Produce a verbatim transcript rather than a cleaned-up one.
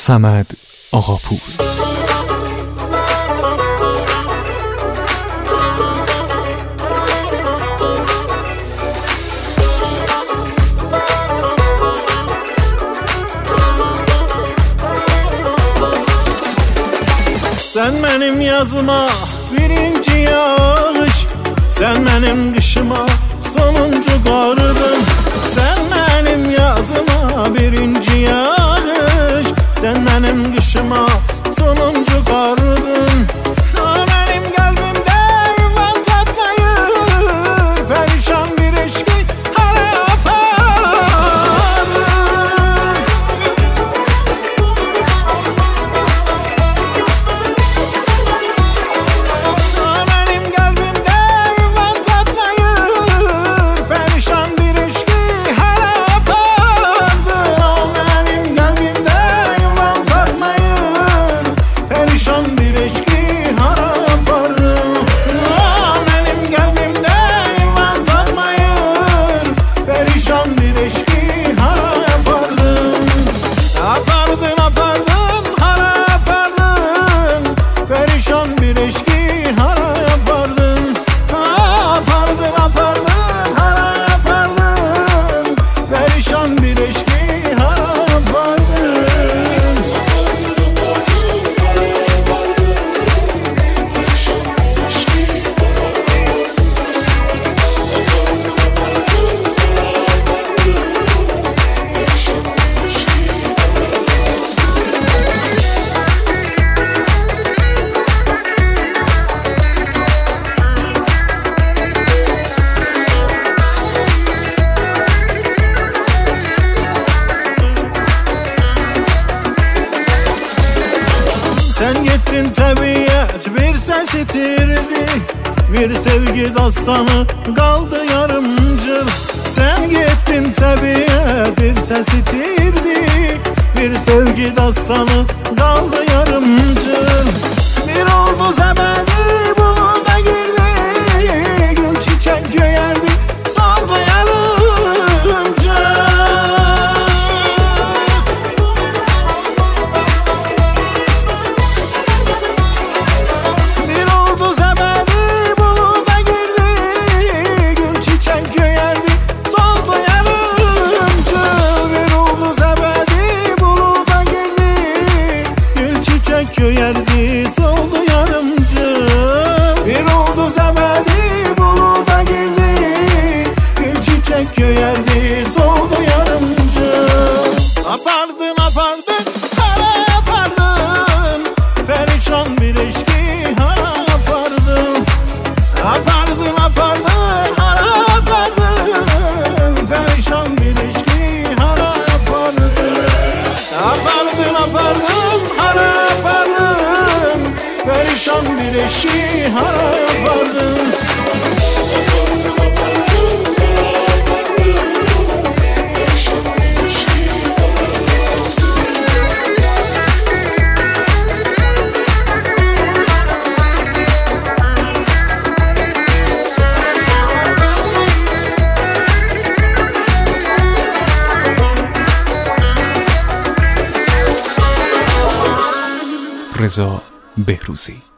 صمد آقاپور. Sen benim yazıma birinci yağış, sen benim kışıma sonuncu kardın. Sen benim yazıma birinci yağış, sen benim kışıma sonuncu kardın. Benim kalbimde yuvan tatmayır, perişan bir eşki harap ağrır. Benim kalbimde yuvan tatmayır, perişan bir eşki harap ağrır. Benim kalbimde yuvan tatmayır, perişan bir eşki harap ağrır. Benim kalbimde yuvan tatmayır, perişan bir eşki harap ağrır. Apardın apardın harap ağrır, perişan bir eşki harap ağrır. Apardın apardın harap ağrır, perişan bir eşki harap ağrır. Sen gittin tabiat bir ses itirdi, bir sevgi dastanı kaldı yarımcıl. Sen gittin tabiat bir ses itirdi, bir sevgi dastanı kaldı yarımcıl. Bir oldu zemeni buluda girdi, gül çiçek göğerdi saldı yarımcıl. Köyerdi soldu yarımcı, bir oldu zebedi buluda girdi, gül çiçek köyerdi soldu yarımcı. Apardın apardın hara yapardın, perişan bir eşki hara yapardın. Apardın apardın hara yapardın, perişan bir eşki hara yapardın. Apardın apardın hara yapardın, perişan bir eşki harap yapardın. رضا بهروزی.